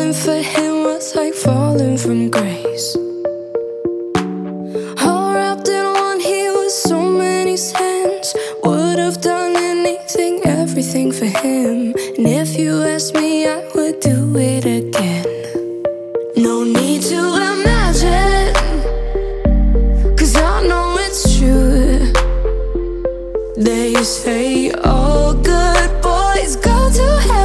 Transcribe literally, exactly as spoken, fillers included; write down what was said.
falling for him was like falling from grace. All wrapped in one, he was so many hands. Would have done anything, everything for him. And if you asked me, I would do it again. No need to imagine, 'cause I know it's true. They say all good boys go to heaven.